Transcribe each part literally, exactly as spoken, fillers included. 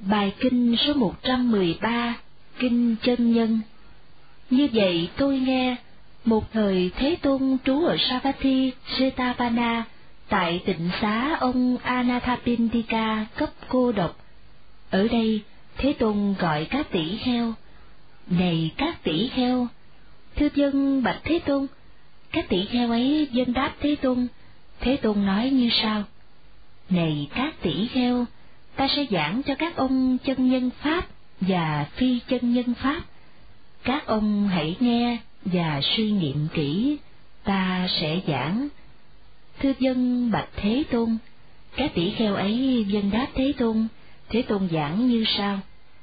Bài kinh số một trăm mười ba, Kinh Chân Nhân. Như vậy tôi nghe, một thời Thế Tôn trú ở Savatthi, Jetavana, tại tịnh xá ông Anathapindika cấp cô độc. Ở đây, Thế Tôn gọi các tỷ kheo: Này các tỷ kheo! Thưa vâng, bạch Thế Tôn. Các tỷ kheo ấy vâng đáp Thế Tôn. Thế Tôn nói như sau: Này các tỷ kheo! Ta sẽ giảng cho các ông chân nhân pháp và phi chân nhân pháp. Các ông hãy nghe và suy nghiệm kỹ, ta sẽ giảng. Thưa vâng, bạch Thế Tôn. Các tỷ kheo ấy vâng đáp Thế Tôn. Thế Tôn giảng như sau: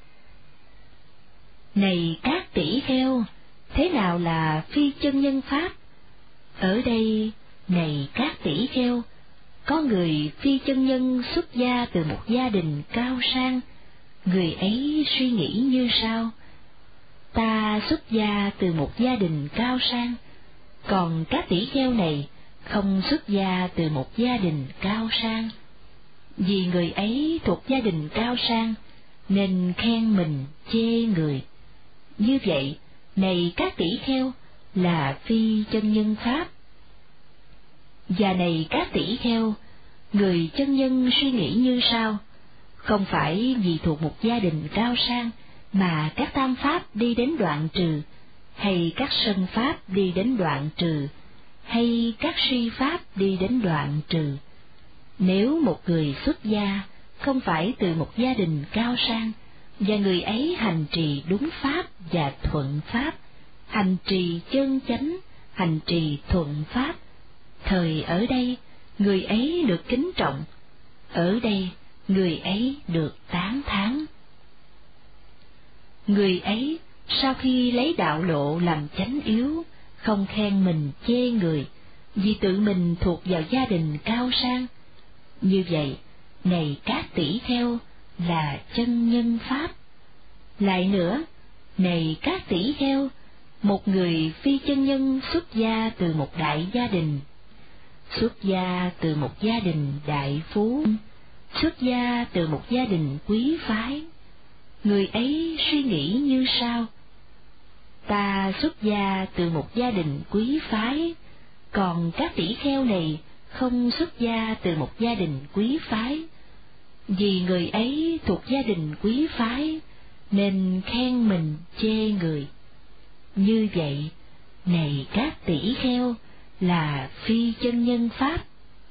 Này các tỷ kheo! Thế nào là phi chân nhân pháp? Ở đây, này các tỷ kheo, có người phi chân nhân xuất gia từ một gia đình cao sang. Người ấy suy nghĩ như sau: Ta xuất gia từ một gia đình cao sang, còn các tỷ kheo này không xuất gia từ một gia đình cao sang. Vì người ấy thuộc gia đình cao sang, nên khen mình chê người. Như vậy, này các tỷ kheo, là phi chân nhân pháp. Và này các tỷ kheo, người chân nhân suy nghĩ như sau: Không phải vì thuộc một gia đình cao sang mà các tam pháp đi đến đoạn trừ, hay các sân pháp đi đến đoạn trừ, hay các suy pháp đi đến đoạn trừ. Nếu một người xuất gia không phải từ một gia đình cao sang, và người ấy hành trì đúng pháp và thuận pháp, hành trì chân chánh, hành trì thuận pháp, thời ở đây người ấy được kính trọng, ở đây người ấy được tán thán. Người ấy sau khi lấy đạo lộ làm chánh yếu, không khen mình chê người, vì tự mình thuộc vào gia đình cao sang. Như vậy, này các tỷ kheo, là chân nhân pháp. Lại nữa, này các tỷ kheo, một người phi chân nhân xuất gia từ một đại gia đình, xuất gia từ một gia đình đại phú, xuất gia từ một gia đình quý phái. Người ấy suy nghĩ như sau: Ta xuất gia từ một gia đình quý phái, còn các tỷ kheo này không xuất gia từ một gia đình quý phái. Vì người ấy thuộc gia đình quý phái, nên khen mình chê người. Như vậy, này các tỷ kheo, là phi chân nhân pháp.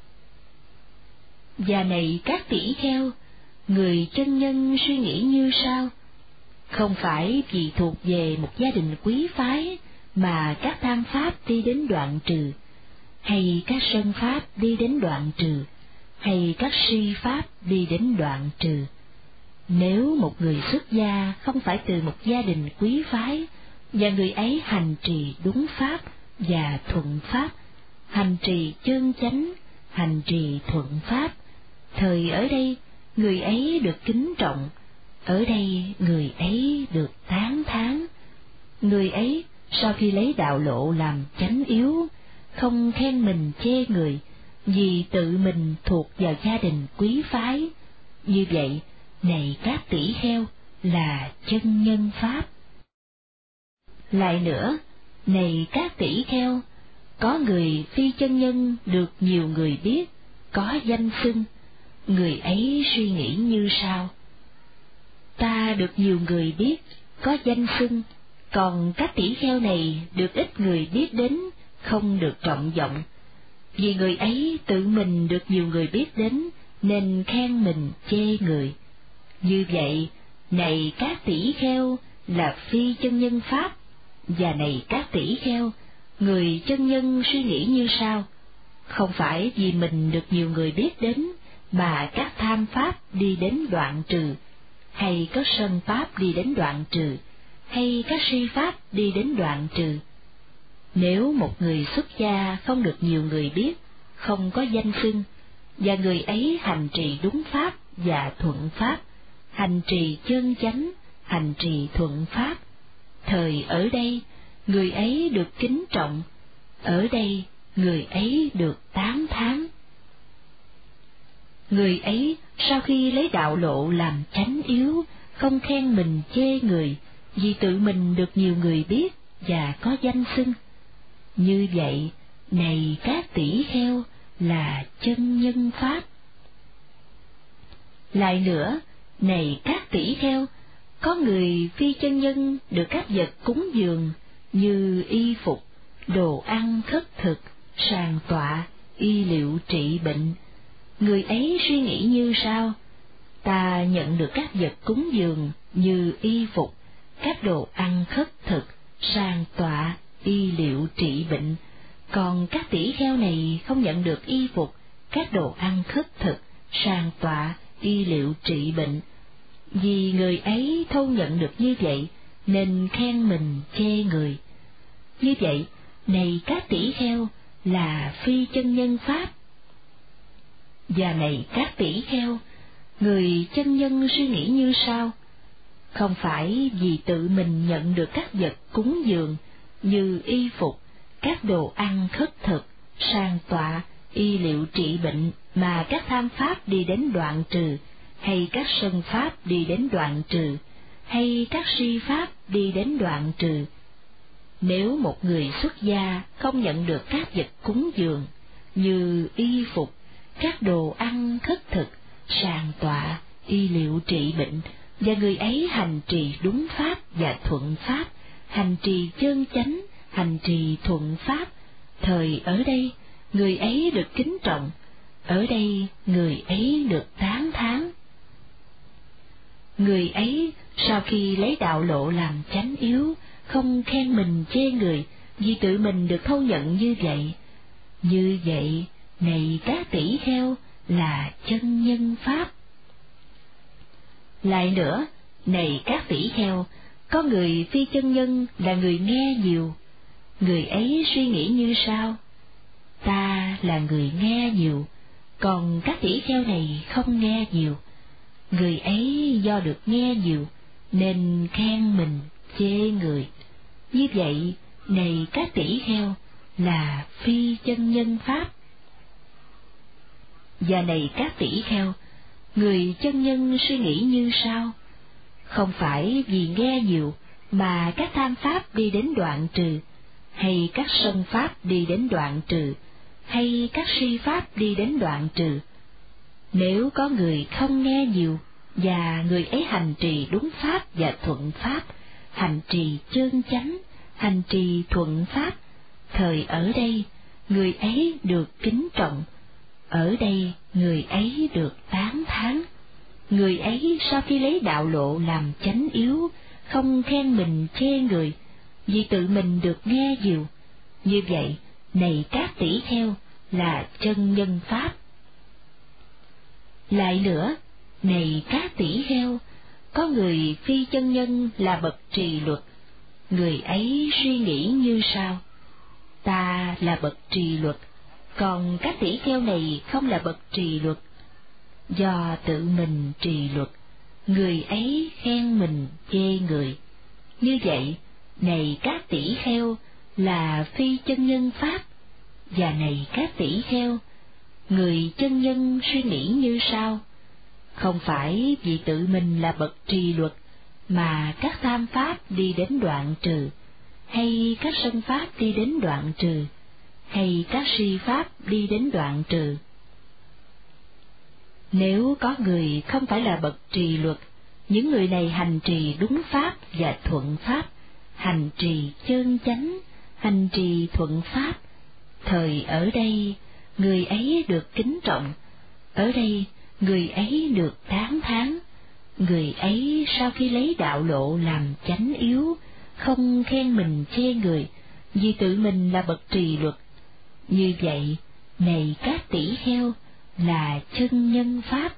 Và này các tỷ kheo, người chân nhân suy nghĩ như sau: Không phải vì thuộc về một gia đình quý phái mà các tham pháp đi đến đoạn trừ, hay các sân pháp đi đến đoạn trừ, hay các si pháp đi đến đoạn trừ. Nếu một người xuất gia không phải từ một gia đình quý phái, và người ấy hành trì đúng pháp và thuận pháp, hành trì chân chánh, hành trì thuận pháp, thời ở đây người ấy được kính trọng, ở đây người ấy được tán thán. Người ấy sau khi lấy đạo lộ làm chánh yếu, không khen mình chê người, vì tự mình thuộc vào gia đình quý phái. Như vậy, này các tỷ kheo, là chân nhân pháp. Lại nữa, này các tỷ kheo, có người phi chân nhân được nhiều người biết, có danh xưng. Người ấy suy nghĩ như sau: Ta được nhiều người biết, có danh xưng, còn các tỷ kheo này được ít người biết đến, không được trọng vọng. Vì người ấy tự mình được nhiều người biết đến, nên khen mình chê người. Như vậy, này các tỷ kheo, là phi chân nhân pháp. Và này các tỷ kheo, người chân nhân suy nghĩ như sau: Không phải vì mình được nhiều người biết đến mà các tham pháp đi đến đoạn trừ, hay các sân pháp đi đến đoạn trừ, hay các si pháp đi đến đoạn trừ. Nếu một người xuất gia không được nhiều người biết, không có danh xưng, và người ấy hành trì đúng pháp và thuận pháp, hành trì chân chánh, hành trì thuận pháp, thời ở đây người ấy được kính trọng, ở đây người ấy được tán thán. Người ấy sau khi lấy đạo lộ làm chánh yếu, không khen mình chê người, vì tự mình được nhiều người biết và có danh xưng. Như vậy, này các tỷ kheo, là chân nhân pháp. Lại nữa, này các tỷ kheo, có người phi chân nhân được các vật cúng dường như y phục, đồ ăn khất thực, sàng tọa, y liệu trị bệnh. Người ấy suy nghĩ như sau: ta nhận được các vật cúng dường như y phục, các đồ ăn khất thực, sàng tọa, y liệu trị bệnh, còn các tỷ kheo này không nhận được y phục, các đồ ăn khất thực, sàng tọa, y liệu trị bệnh. Vì người ấy thâu nhận được như vậy, nên khen mình chê người. Như vậy, này các tỷ kheo, là phi chân nhân pháp. Và này các tỷ kheo, người chân nhân suy nghĩ như sau: không phải vì tự mình nhận được các vật cúng dường như y phục, các đồ ăn khất thực, sàng tọa, y liệu trị bệnh mà các tham pháp đi đến đoạn trừ, hay các sân pháp đi đến đoạn trừ, hay các si pháp đi đến đoạn trừ. Nếu một người xuất gia không nhận được các vật cúng dường như y phục, các đồ ăn khất thực, sàng tọa, y liệu trị bệnh, và người ấy hành trì đúng pháp và thuận pháp, hành trì chân chánh, hành trì thuận pháp, thời ở đây người ấy được kính trọng, ở đây người ấy được tán thán. Người ấy sau khi lấy đạo lộ làm chánh yếu, không khen mình chê người, vì tự mình được thâu nhận như vậy. Như vậy, này các tỷ kheo, là chân nhân pháp. Lại nữa, này các tỷ kheo, có người phi chân nhân là người nghe nhiều. Người ấy suy nghĩ như sau: ta là người nghe nhiều, còn các tỷ kheo này không nghe nhiều. Người ấy do được nghe nhiều, nên khen mình chê người. Như vậy, này các tỷ kheo, là phi chân nhân pháp. Và này các tỷ kheo, người chân nhân suy nghĩ như sau: không phải vì nghe nhiều mà các tham pháp đi đến đoạn trừ, hay các sân pháp đi đến đoạn trừ, hay các si pháp đi đến đoạn trừ. Nếu có người không nghe nhiều, và người ấy hành trì đúng pháp và thuận pháp, hành trì chân chánh, hành trì thuận pháp, thời ở đây người ấy được kính trọng, ở đây người ấy được tán thán. Người ấy sau khi lấy đạo lộ làm chánh yếu, không khen mình chê người, vì tự mình được nghe nhiều. Như vậy, này các tỷ kheo, là chân nhân pháp. Lại nữa, này các tỷ kheo, có người phi chân nhân là bậc trì luật. Người ấy suy nghĩ như sau: ta là bậc trì luật, còn các tỷ kheo này không là bậc trì luật. Do tự mình trì luật, người ấy khen mình chê người. Như vậy, này các tỷ kheo, là phi chân nhân pháp. Và này các tỷ kheo, người chân nhân suy nghĩ như sau: không phải vì tự mình là bậc trì luật mà các tham pháp đi đến đoạn trừ, hay các sân pháp đi đến đoạn trừ, hay các si pháp đi đến đoạn trừ. Nếu có người không phải là bậc trì luật, những người này hành trì đúng pháp và thuận pháp, hành trì chân chánh, hành trì thuận pháp, thời ở đây người ấy được kính trọng, ở đây người ấy được tán thán. Người ấy sau khi lấy đạo lộ làm chánh yếu, không khen mình chê người, vì tự mình là bậc trì luật. Như vậy, này các tỷ kheo, là chân nhân pháp.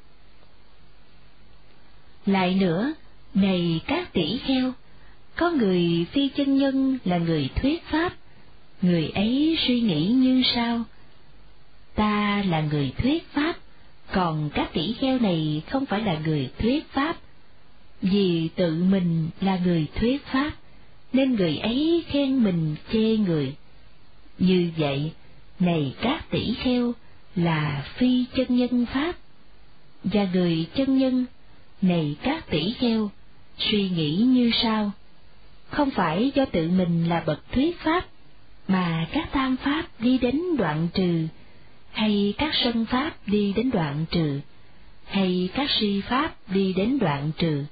Lại nữa, này các tỷ kheo, có người phi chân nhân là người thuyết pháp. Người ấy suy nghĩ như sau: ta là người thuyết pháp, còn các tỷ kheo này không phải là người thuyết pháp. Vì tự mình là người thuyết pháp, nên người ấy khen mình chê người. Như vậy, này các tỷ kheo, là phi chân nhân pháp. Và người chân nhân, này các tỷ kheo, suy nghĩ như sau: không phải do tự mình là bậc thuyết pháp, mà các tam pháp đi đến đoạn trừ, hay các sân pháp đi đến đoạn trừ, hay các si pháp đi đến đoạn trừ.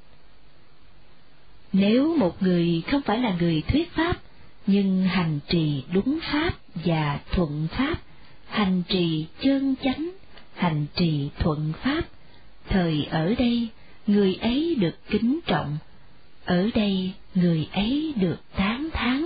Nếu một người không phải là người thuyết pháp, nhưng hành trì đúng pháp và thuận pháp, hành trì chân chánh, hành trì thuận pháp, thời ở đây người ấy được kính trọng, ở đây người ấy được tán thán.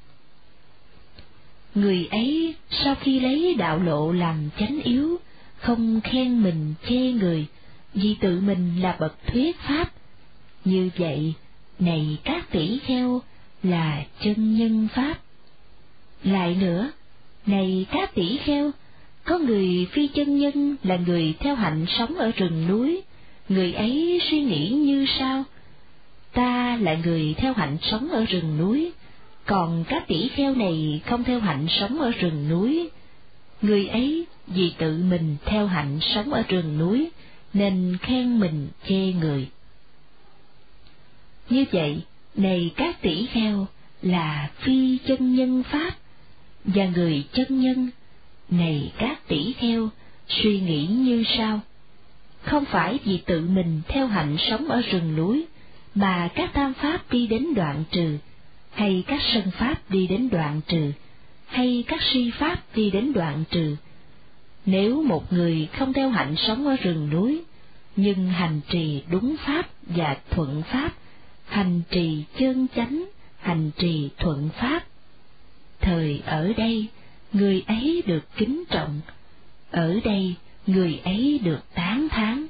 Người ấy sau khi lấy đạo lộ làm chánh yếu, không khen mình chê người, vì tự mình là bậc thuyết pháp. Như vậy, này các tỷ kheo, là chân nhân pháp. Lại nữa, này các tỷ kheo, có người phi chân nhân là người theo hạnh sống ở rừng núi, người ấy suy nghĩ như sau: ta là người theo hạnh sống ở rừng núi, còn các tỷ kheo này không theo hạnh sống ở rừng núi. Người ấy vì tự mình theo hạnh sống ở rừng núi, nên khen mình chê người. Như vậy, này các tỷ kheo, là phi chân nhân pháp. Và người chân nhân, này các tỷ kheo, suy nghĩ như sau: không phải vì tự mình theo hạnh sống ở rừng núi, mà các tam pháp đi đến đoạn trừ, hay các sân pháp đi đến đoạn trừ, hay các si pháp đi đến đoạn trừ. Nếu một người không theo hạnh sống ở rừng núi, nhưng hành trì đúng pháp và thuận pháp, hành trì chân chánh, hành trì thuận pháp, thời ở đây người ấy được kính trọng, ở đây người ấy được tán thán.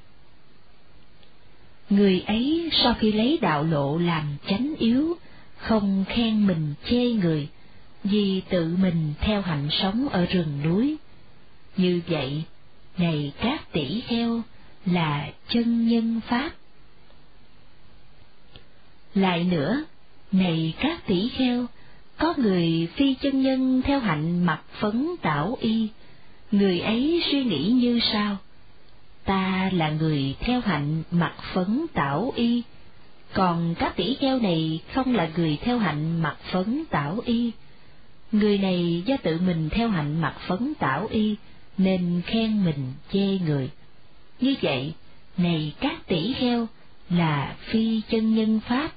Người ấy sau khi lấy đạo lộ làm chánh yếu, không khen mình chê người, vì tự mình theo hạnh sống ở rừng núi. Như vậy, này các tỷ kheo, là chân nhân pháp. Lại nữa, này các tỷ kheo, có người phi chân nhân theo hạnh mặc phấn tảo y, người ấy suy nghĩ như sau: ta là người theo hạnh mặc phấn tảo y, còn các tỷ kheo này không là người theo hạnh mặc phấn tảo y. Người này do tự mình theo hạnh mặc phấn tảo y, nên khen mình chê người. Như vậy, này các tỷ kheo, là phi chân nhân pháp.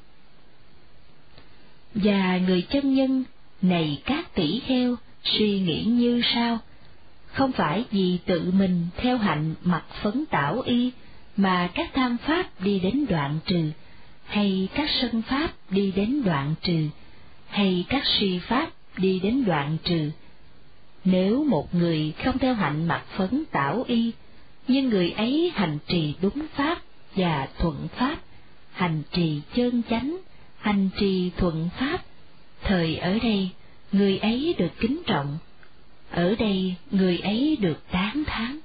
Và người chân nhân, này các tỷ kheo, suy nghĩ như sau: không phải vì tự mình theo hạnh mặc phấn tảo y, mà các tham pháp đi đến đoạn trừ, hay các sân pháp đi đến đoạn trừ, hay các si pháp đi đến đoạn trừ. Nếu một người không theo hạnh mặc phấn tảo y, nhưng người ấy hành trì đúng pháp và thuận pháp, hành trì chân chánh, hành trì thuận pháp, thời ở đây người ấy được kính trọng, ở đây người ấy được tán thán.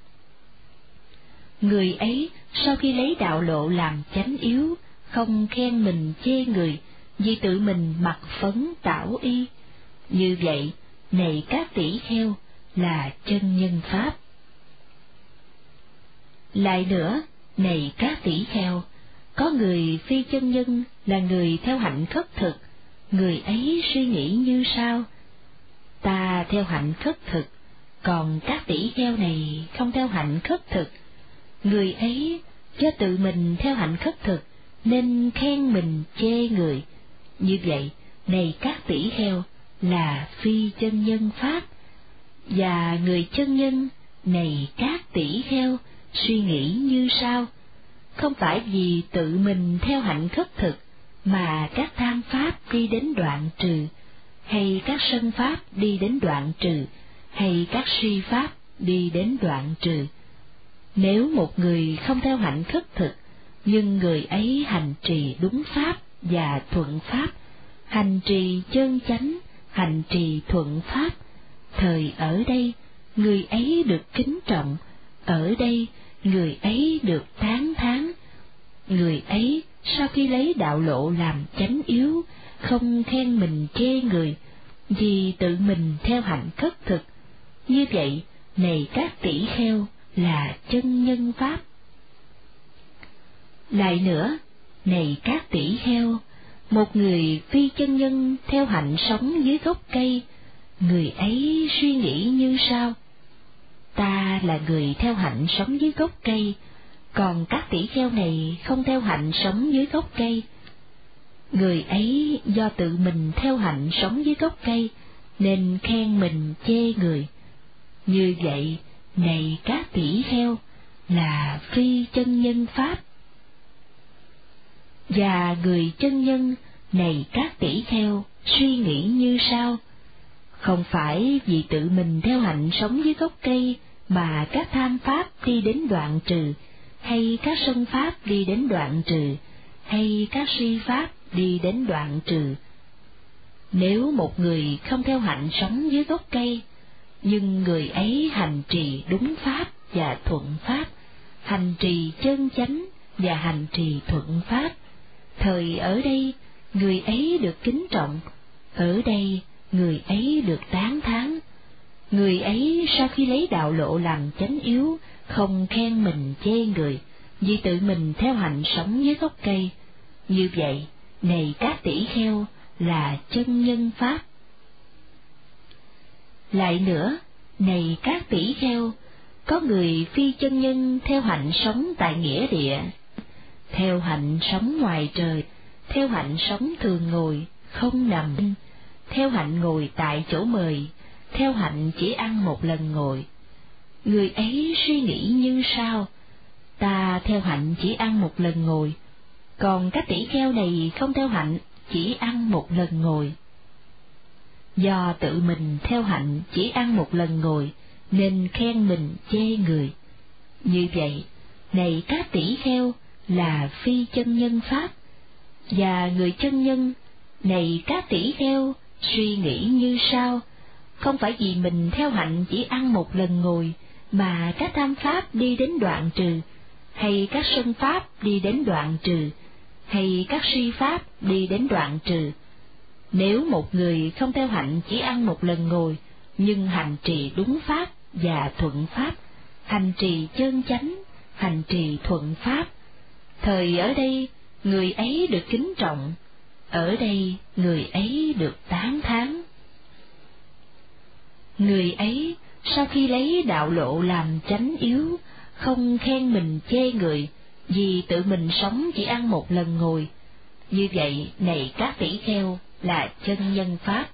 Người ấy sau khi lấy đạo lộ làm chánh yếu, không khen mình chê người, vì tự mình mặc phấn tảo y. Như vậy, này các tỷ kheo, là chân nhân pháp. Lại nữa, này các tỷ kheo, có người phi chân nhân là người theo hạnh khất thực, người ấy suy nghĩ như sau: ta theo hạnh khất thực, còn các tỷ kheo này không theo hạnh khất thực. Người ấy do tự mình theo hạnh khất thực, nên khen mình chê người. Như vậy, này các tỷ kheo, là phi chân nhân pháp. Và người chân nhân, này các tỷ kheo, suy nghĩ như sau: không phải vì tự mình theo hạnh khất thực, mà các tham pháp đi đến đoạn trừ, hay các sân pháp đi đến đoạn trừ, hay các si pháp đi đến đoạn trừ. Nếu một người không theo hạnh khất thực, nhưng người ấy hành trì đúng pháp và thuận pháp, hành trì chân chánh, hành trì thuận pháp, thời ở đây người ấy được kính trọng, ở đây người ấy được tán thán. Người ấy sau khi lấy đạo lộ làm chánh yếu, không khen mình chê người, vì tự mình theo hạnh khất thực. Như vậy, này các tỷ kheo, là chân nhân pháp. Lại nữa, này các tỷ kheo, một người phi chân nhân theo hạnh sống dưới gốc cây, người ấy suy nghĩ như sau: ta là người theo hạnh sống dưới gốc cây, còn các tỷ kheo này không theo hạnh sống dưới gốc cây. Người ấy do tự mình theo hạnh sống dưới gốc cây, nên khen mình chê người. Như vậy, này các tỷ kheo, là phi chân nhân pháp. Và người chân nhân, này các tỷ kheo, suy nghĩ như sau: không phải vì tự mình theo hạnh sống dưới gốc cây mà các tham pháp đi đến đoạn trừ, hay các sân pháp đi đến đoạn trừ, hay các si pháp đi đến đoạn trừ. Nếu một người không theo hạnh sống dưới gốc cây, nhưng người ấy hành trì đúng pháp và thuận pháp, hành trì chân chánh và hành trì thuận pháp, thời ở đây người ấy được kính trọng, ở đây người ấy được tán thán. Người ấy sau khi lấy đạo lộ làm chánh yếu, không khen mình chê người, vì tự mình theo hạnh sống dưới gốc cây. Như vậy, này các tỷ kheo, là chân nhân pháp. Lại nữa, này các tỷ kheo, có người phi chân nhân theo hạnh sống tại nghĩa địa, theo hạnh sống ngoài trời, theo hạnh sống thường ngồi, không nằm, theo hạnh ngồi tại chỗ mời, theo hạnh chỉ ăn một lần ngồi. Người ấy suy nghĩ như sau: ta theo hạnh chỉ ăn một lần ngồi, còn các tỷ kheo này không theo hạnh chỉ ăn một lần ngồi. Do tự mình theo hạnh chỉ ăn một lần ngồi, nên khen mình chê người. Như vậy, này các tỷ kheo, là phi chân nhân pháp. Và người chân nhân, này các tỷ kheo, suy nghĩ như sau: không phải vì mình theo hạnh chỉ ăn một lần ngồi mà các tham pháp đi đến đoạn trừ, hay các sân pháp đi đến đoạn trừ, hay các si pháp đi đến đoạn trừ. Nếu một người không theo hạnh chỉ ăn một lần ngồi, nhưng hành trì đúng pháp và thuận pháp, hành trì chân chánh, hành trì thuận pháp, thời ở đây người ấy được kính trọng, ở đây người ấy được tán thán. Người ấy sau khi lấy đạo lộ làm chánh yếu, không khen mình chê người, vì tự mình sống chỉ ăn một lần ngồi. Như vậy, này các tỷ kheo, là chân nhân pháp.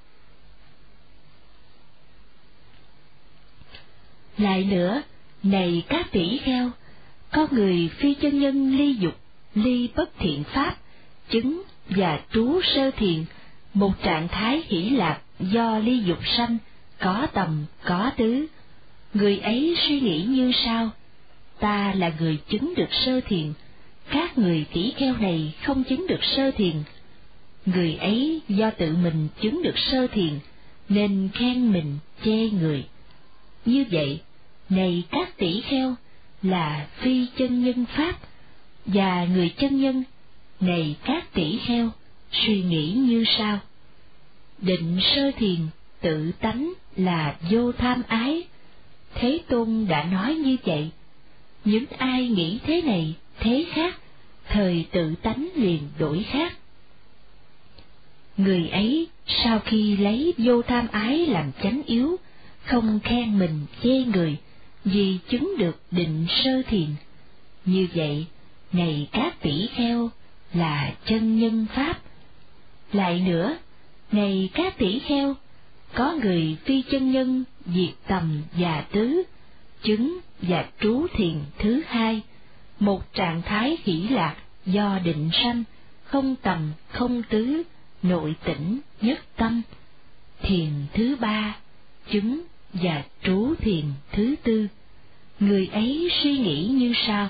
Lại nữa, này các tỷ kheo, có người phi chân nhân ly dục, ly bất thiện pháp, chứng và trú sơ thiền, một trạng thái hỷ lạc do ly dục sanh, có tầm, có tứ. Người ấy suy nghĩ như sau: ta là người chứng được sơ thiền, các người tỷ kheo này không chứng được sơ thiền. Người ấy do tự mình chứng được sơ thiền, nên khen mình chê người. Như vậy, này các tỷ kheo, là phi chân nhân pháp. Và người chân nhân, này các tỷ kheo, suy nghĩ như sau: định sơ thiền tự tánh là vô tham ái. Thế Tôn đã nói như vậy. Những ai nghĩ thế này, thế khác, thời tự tánh liền đổi khác. Người ấy sau khi lấy vô tham ái làm chánh yếu, không khen mình chê người, vì chứng được định sơ thiền. Như vậy, này các tỷ kheo, là chân nhân pháp. Lại nữa, này các tỷ kheo, có người phi chân nhân diệt tầm và tứ, chứng và trú thiền thứ hai, một trạng thái hỷ lạc do định sanh, không tầm không tứ, nội tỉnh nhất tâm. Thiền thứ ba, chứng và trú thiền thứ tư. Người ấy suy nghĩ như sau: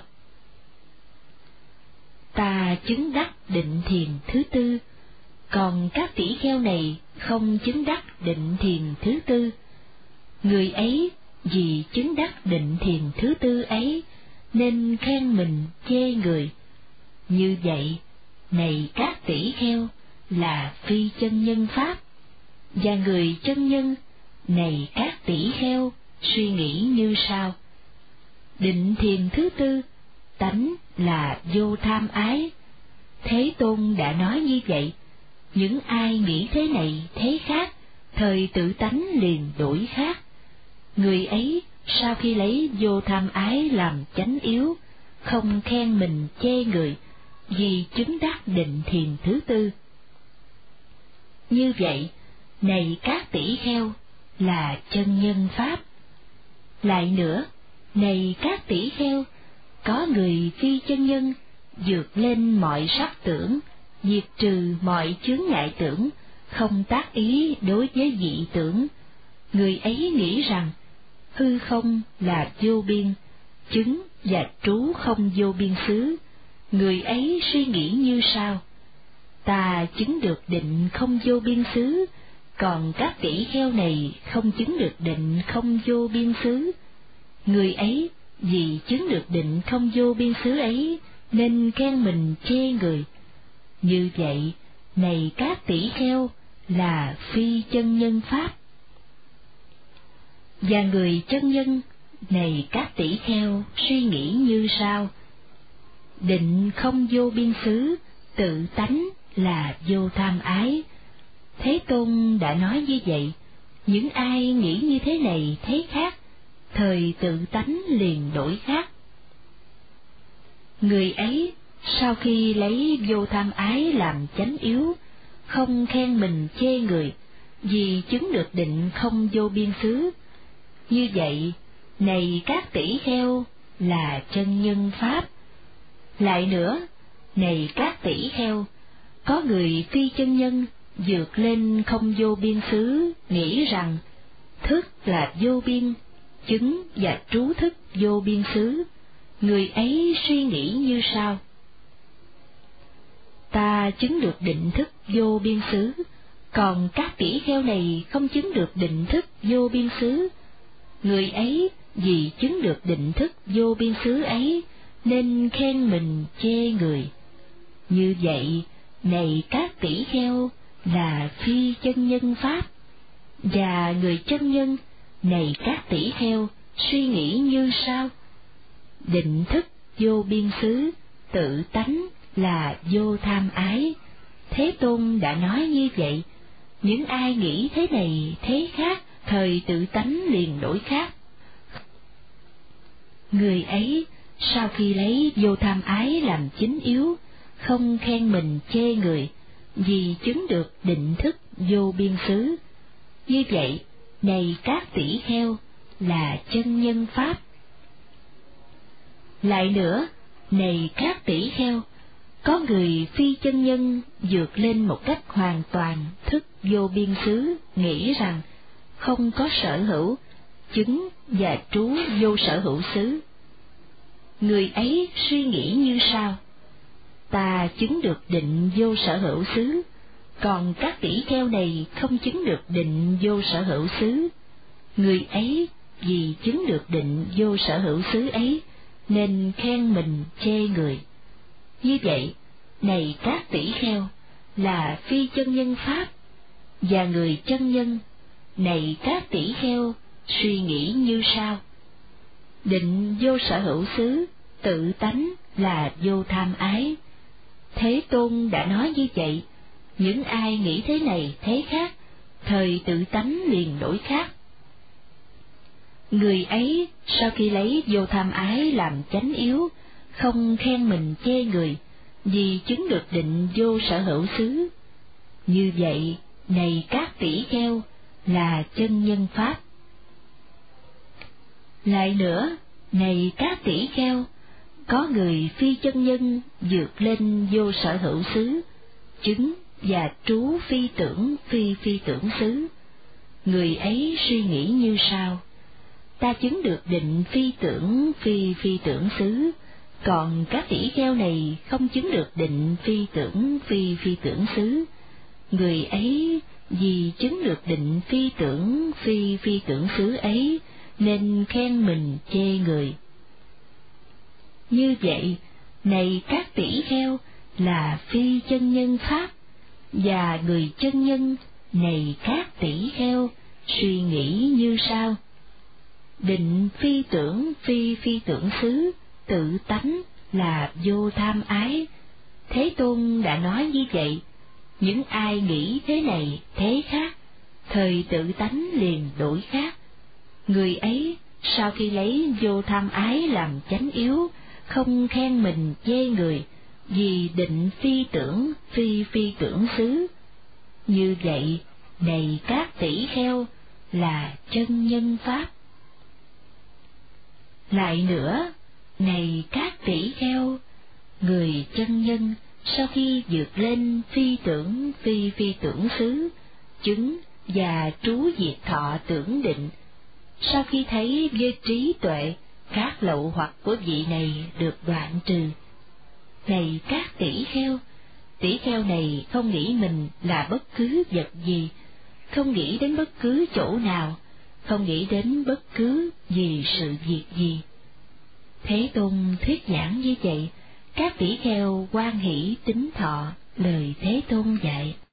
ta chứng đắc định thiền thứ tư, còn các tỷ kheo này không chứng đắc định thiền thứ tư. Người ấy vì chứng đắc định thiền thứ tư ấy, nên khen mình chê người. Như vậy, này các tỷ kheo, là phi chân nhân pháp. Và người chân nhân, này các tỷ kheo, suy nghĩ như sau: Định thiền thứ tư, tánh là vô tham ái. Thế Tôn đã nói như vậy, những ai nghĩ thế này thế khác, thời tự tánh liền đổi khác. Người ấy sau khi lấy vô tham ái làm chánh yếu, không khen mình chê người, vì chứng đắc định thiền thứ tư. Như vậy, này các tỷ kheo, là chân nhân pháp. Lại nữa, này các tỷ kheo, có người phi chân nhân, vượt lên mọi sắc tưởng, diệt trừ mọi chướng ngại tưởng, không tác ý đối với dị tưởng. Người ấy nghĩ rằng, hư không là vô biên, chứng và trú không vô biên xứ. Người ấy suy nghĩ như sau: ta chứng được định không vô biên xứ, còn các tỷ kheo này không chứng được định không vô biên xứ. Người ấy vì chứng được định không vô biên xứ ấy, nên khen mình chê người. Như vậy, này các tỷ kheo, là phi chân nhân pháp. Và người chân nhân, này các tỷ kheo, suy nghĩ như sau: định không vô biên xứ, tự tánh là vô tham ái. Thế Tôn đã nói như vậy, những ai nghĩ như thế này thế khác, thời tự tánh liền đổi khác. Người ấy sau khi lấy vô tham ái làm chánh yếu, không khen mình chê người, vì chứng được định không vô biên xứ. Như vậy, này các tỷ kheo, là chân nhân pháp. Lại nữa, này các tỷ kheo, có người phi chân nhân vượt lên không vô biên xứ, nghĩ rằng thức là vô biên, chứng và trú thức vô biên xứ. Người ấy suy nghĩ như sau: ta chứng được định thức vô biên xứ, còn các tỷ kheo này không chứng được định thức vô biên xứ. Người ấy vì chứng được định thức vô biên xứ ấy, nên khen mình chê người. Như vậy, này các tỷ kheo, là phi chân nhân pháp. Và người chân nhân, này các tỷ kheo, suy nghĩ như sau: định thức vô biên xứ, tự tánh là vô tham ái. Thế Tôn đã nói như vậy, những ai nghĩ thế này thế khác, thời tự tánh liền đổi khác. Người ấy sau khi lấy vô tham ái làm chính yếu, không khen mình chê người, vì chứng được định thức vô biên xứ. Như vậy, này các tỷ kheo, là chân nhân pháp. Lại nữa, này các tỷ kheo, có người phi chân nhân vượt lên một cách hoàn toàn thức vô biên xứ, nghĩ rằng không có sở hữu, chứng và trú vô sở hữu xứ. Người ấy suy nghĩ như sau: ta chứng được định vô sở hữu xứ, còn các tỷ kheo này không chứng được định vô sở hữu xứ. Người ấy vì chứng được định vô sở hữu xứ ấy, nên khen mình chê người. Như vậy, này các tỷ kheo, là phi chân nhân pháp. Và người chân nhân, này các tỷ kheo, suy nghĩ như sau: định vô sở hữu xứ, tự tánh là vô tham ái. Thế Tôn đã nói như vậy, những ai nghĩ thế này thế khác, thời tự tánh liền đổi khác. Người ấy sau khi lấy vô tham ái làm chánh yếu, không khen mình chê người, vì chứng được định vô sở hữu xứ. Như vậy, này các tỷ kheo, là chân nhân pháp. Lại nữa, này các tỷ kheo, có người phi chân nhân vượt lên vô sở hữu xứ, chứng và trú phi tưởng phi phi tưởng xứ. Người ấy suy nghĩ như sau: ta chứng được định phi tưởng phi phi tưởng xứ, còn các tỷ kheo này không chứng được định phi tưởng phi phi tưởng xứ. Người ấy vì chứng được định phi tưởng phi phi tưởng xứ ấy, nên khen mình chê người. Như vậy, này các tỷ kheo, là phi chân nhân pháp. Và người chân nhân, này các tỷ kheo, suy nghĩ như sau: định phi tưởng phi phi tưởng xứ, tự tánh là vô tham ái. Thế Tôn đã nói như vậy, những ai nghĩ thế này thế khác, thời tự tánh liền đổi khác. Người ấy sau khi lấy vô tham ái làm chánh yếu, không khen mình chê người, vì định phi tưởng phi phi tưởng xứ. Như vậy, này các tỷ kheo, là chân nhân pháp. Lại nữa, này các tỷ kheo, người chân nhân sau khi vượt lên phi tưởng phi phi tưởng xứ, chứng và trú diệt thọ tưởng định, sau khi thấy với trí tuệ các lậu hoặc của vị này được đoạn trừ. Này các tỷ kheo, tỷ kheo này không nghĩ mình là bất cứ vật gì, không nghĩ đến bất cứ chỗ nào, không nghĩ đến bất cứ gì sự việc gì. Thế Tôn thuyết giảng như vậy, các tỷ kheo hoan hỷ tín thọ lời Thế Tôn dạy.